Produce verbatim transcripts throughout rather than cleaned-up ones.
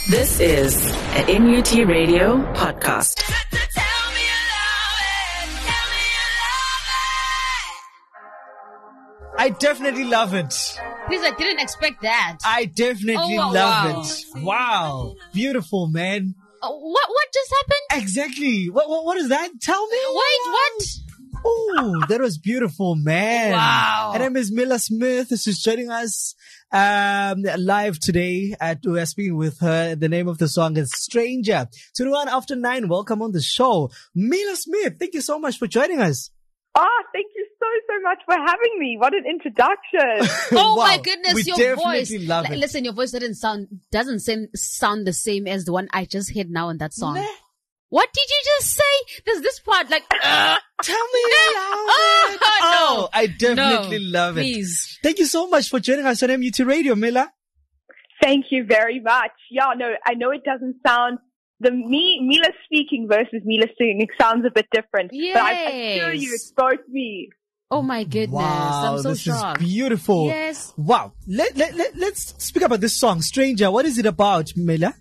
This is an N U T Radio podcast. I definitely love it. Please, I didn't expect that. I definitely Oh, wow, love wow. it. Wow. Beautiful, man. Uh, what what just happened? Exactly. What, what, what is that? Tell me. Wait, what? Oh, that was beautiful, man. Wow. Her name is Mila Smith. She's joining us um, live today. At, we are speaking with her. The name of the song is Stranger. twenty-one after nine. Welcome on the show. Mila Smith, thank you so much for joining us. Oh, thank you so, so much for having me. What an introduction. Oh Wow. my goodness, We your definitely voice. love L- it. Listen, your voice doesn't sound doesn't seem, sound the same as the one I just heard now in that song. Nah. What did you just say? There's this part like uh, Tell me about Oh, it. no. Oh, I definitely No, love it. please. Thank you so much for joining us on M U T Radio, Mila. Thank you very much. Yeah, no, I know it doesn't sound, the me, Mila speaking versus Mila singing sounds a bit different. But I assure you, Yes. it's both me. Oh my goodness. Wow, I'm so this shocked. is beautiful. Yes. Wow. Let, let, let, let's speak about this song, Stranger. What is it about, Mila?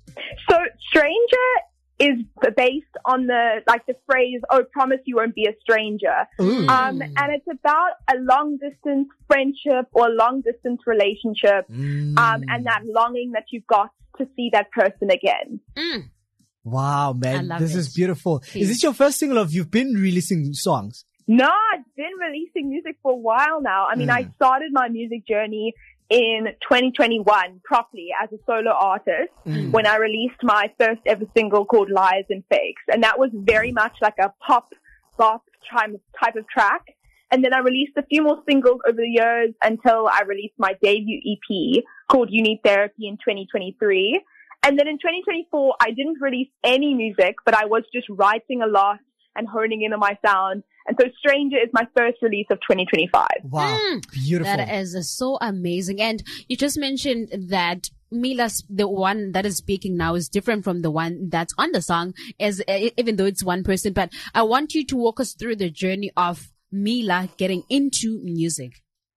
So, Stranger is based on the, like the phrase, oh, promise you won't be a stranger. Ooh. Um, and it's about a long distance friendship or long distance relationship, Mm. um, and that longing that you've got to see that person again. Mm. Wow, I man. love This it. is beautiful. Is Please. this your first single or you've been releasing songs? No, I've been releasing music for a while now. I mean, Mm. I started my music journey in twenty twenty-one properly as a solo artist Mm. when I released my first ever single called Lies and Fakes. And that was very much like a pop, bop type of, type of track. And then I released a few more singles over the years until I released my debut E P called You Need Therapy in twenty twenty-three. And then in twenty twenty-four, I didn't release any music, but I was just writing a lot and honing in on my sound. And so Stranger is my first release of twenty twenty-five. Wow. Mm. Beautiful. That is uh, so amazing. And you just mentioned that Mila's, the one that is speaking now, is different from the one that's on the song, as uh, even though it's one person. But I want you to walk us through the journey of Mila getting into music.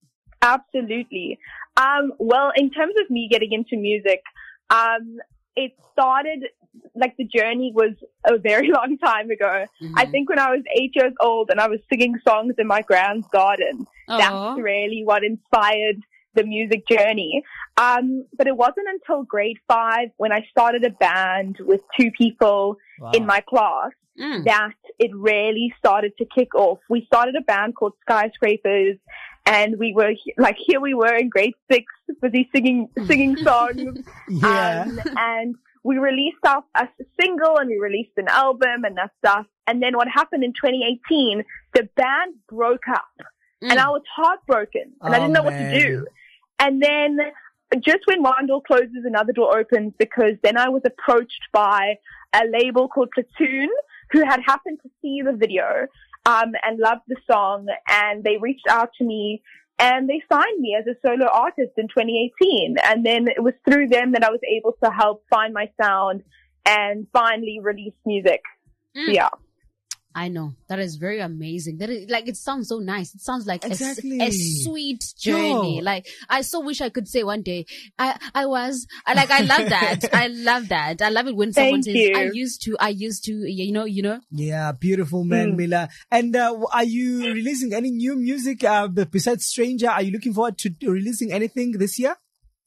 Absolutely. Um, well, in terms of me getting into music, um, it started, like the journey was a very long time ago. Mhm. I think when I was eight years old and I was singing songs in my grand's garden, Aw. that's really what inspired the music journey. Um, but it wasn't until grade five when I started a band with two people Wow. in my class Mm. that it really started to kick off. We started a band called Skyscrapers, and we were he- like, here we were in grade six, busy singing, singing songs. Yeah. Um, and we released our, a single and we released an album and that stuff. And then what happened in twenty eighteen, the band broke up Mm. and I was heartbroken and I Oh, didn't know man. what to do. And then just when one door closes, another door opens, because then I was approached by a label called Platoon, who had happened to see the video, um, and loved the song, and they reached out to me and they signed me as a solo artist in twenty eighteen. And then it was through them that I was able to help find my sound and finally release music. Mm. So, yeah. I know. That is very amazing. That is, like, it sounds so nice. It sounds like a s- Exactly. a, sweet journey. Yo. Like, I so wish I could say one day, I, I was, I like, I love that. I love that. I love it when someone Thank says, you. I used to, I used to, you know, you know? Yeah, beautiful, man, Mm. Mila. And uh, are you releasing any new music uh, b- besides Stranger? Are you looking forward to releasing anything this year?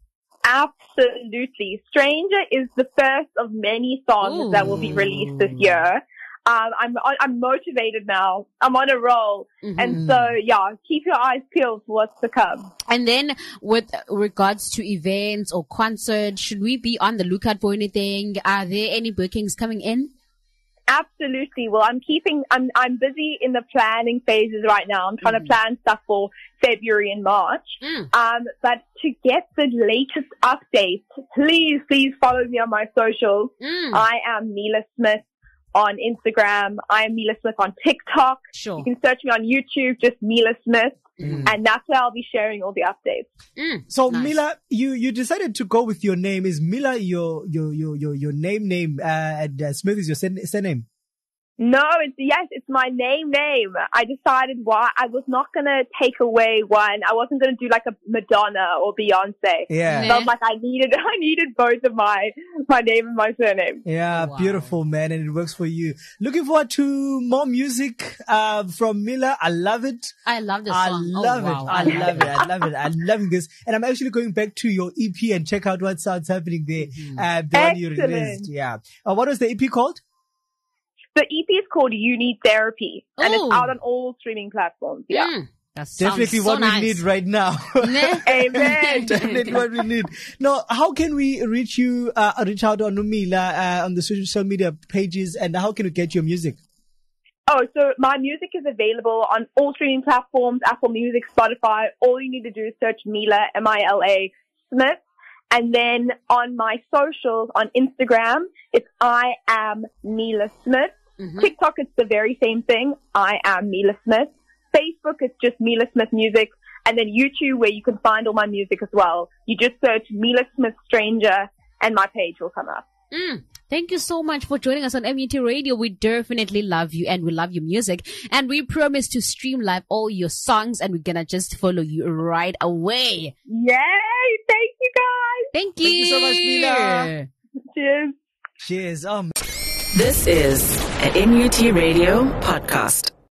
Absolutely. Stranger is the first of many songs that will be released this year. Um, I'm, I'm motivated now. I'm on a roll. Mhm. And so, yeah, keep your eyes peeled for what's to come. And then with regards to events or concerts, should we be on the lookout for anything? Are there any bookings coming in? Absolutely. Well, I'm keeping, I'm, I'm busy in the planning phases right now. I'm trying to plan stuff for February and March. Mm. Um, but to get the latest updates, please, please follow me on my socials. Mm. I am Mila Smith on Instagram. I am Mila Smith on TikTok. Sure. You can search me on YouTube, just Mila Smith. Mm. And that's where I'll be sharing all the updates. Mm. So Nice. Mila, you, you decided to go with your name. Is Mila your your your your, your name name? Uh, and uh, Smith is your sur- surname. No, it's, yes, it's my name, name. I decided why I was not going to take away one. I wasn't going to do like a Madonna or Beyonce. Yeah. Felt like I needed, I needed both of my, my name and my surname. Yeah, Wow. beautiful, man, and it works for you. Looking forward to more music uh, from Mila. I love it. I love this I song. love oh, wow. it. I love it. I love it. I love this. And I'm actually going back to your E P and check out what sounds happening there. Mm-hmm. Uh, the one you Excellent. released. Yeah. Uh, what was the E P called? The E P is called You Need Therapy, and Oh. it's out on all streaming platforms. Yeah. Mm, that sounds Definitely so what nice. we need right now. Amen. Definitely what we need. Now, how can we reach you, uh, reach out on Mila, uh, on the social media pages, and how can we get your music? Oh, so my music is available on all streaming platforms, Apple Music, Spotify. All you need to do is search Mila, M I L A, Smith. And then on my socials, on Instagram, it's I am Mila Smith. Mhm. TikTok, it's the very same thing. I am Mila Smith. Facebook, it's just Mila Smith Music. And then YouTube, where you can find all my music as well. You just search Mila Smith Stranger and my page will come up. Mm. Thank you so much for joining us on M U T Radio. We definitely love you and we love your music. And we promise to stream live all your songs and we're gonna just follow you right away. Yay! Thank you guys! Thank you. Thank you so much, Mila. Cheers! Cheers. Um. This is an N U T Radio podcast.